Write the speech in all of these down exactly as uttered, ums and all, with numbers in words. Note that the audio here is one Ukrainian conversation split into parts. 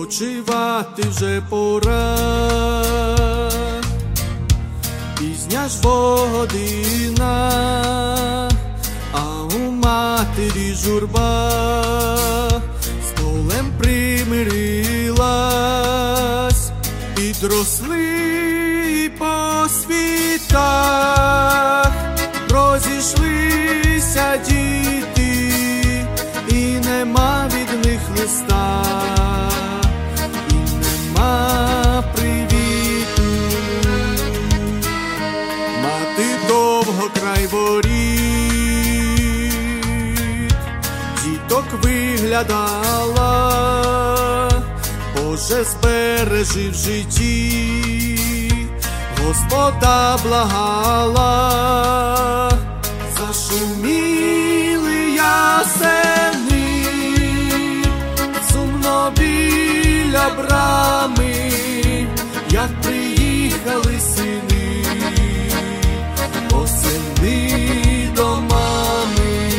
Спочивати вже пора, пізня ж година, а у матері журба, столем примирилась, підросли по світах, розійшлися діти, і нема від них листа. Довго край воріт діток виглядала, Боже, збережи в житті, Господа благала. Зашуміли ясени, сумно біля брами, як приїхали сини до мами.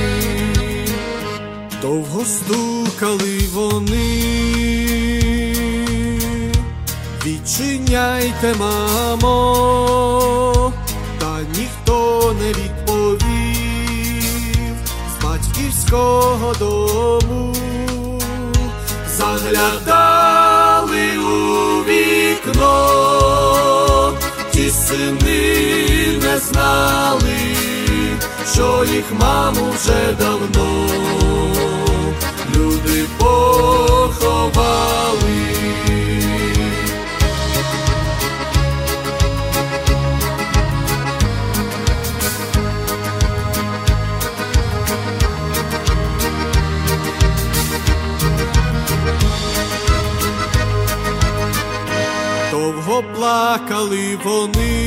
Довго стукали вони, відчиняйте, мамо, та ніхто не відповів. З батьківського дому заглядали у вікно, ті сини не знали, що їх маму вже давно люди поховали. Довго плакали вони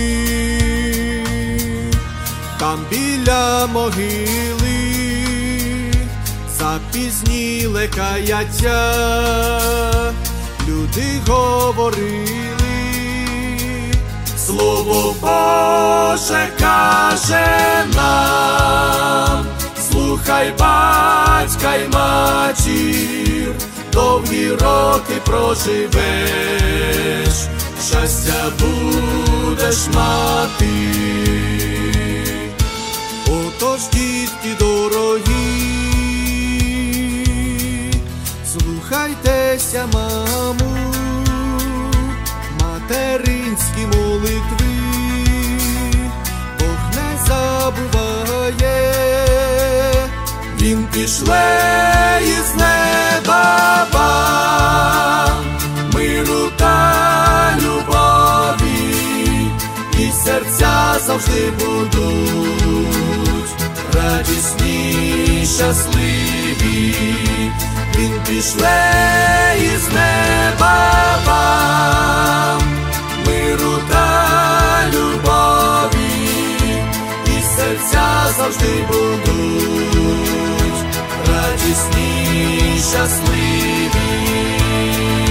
там біля могили, запізніле каяття, люди говорили, Слово Боже каже нам, слухай батька й матір, довгі роки проживеш, щастя будеш мати. Отож, дітки дорогі, слухайтеся маму, материнські молитви, Бог не забуває, Він пішле із неба вам миру та любові, і серця завжди будуть радісні, щасливі. Він пішле із неба вам миру та любові, і серця завжди будуть радісні, щасливі.